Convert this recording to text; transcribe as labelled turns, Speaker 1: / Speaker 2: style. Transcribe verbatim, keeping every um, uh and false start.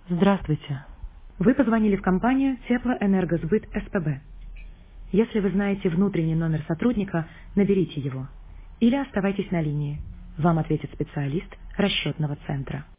Speaker 1: Здравствуйте. Вы позвонили в компанию Теплоэнергосбыт СПБ. Если вы знаете внутренний номер сотрудника, наберите его. Или оставайтесь на линии. Вам ответит специалист расчетного центра.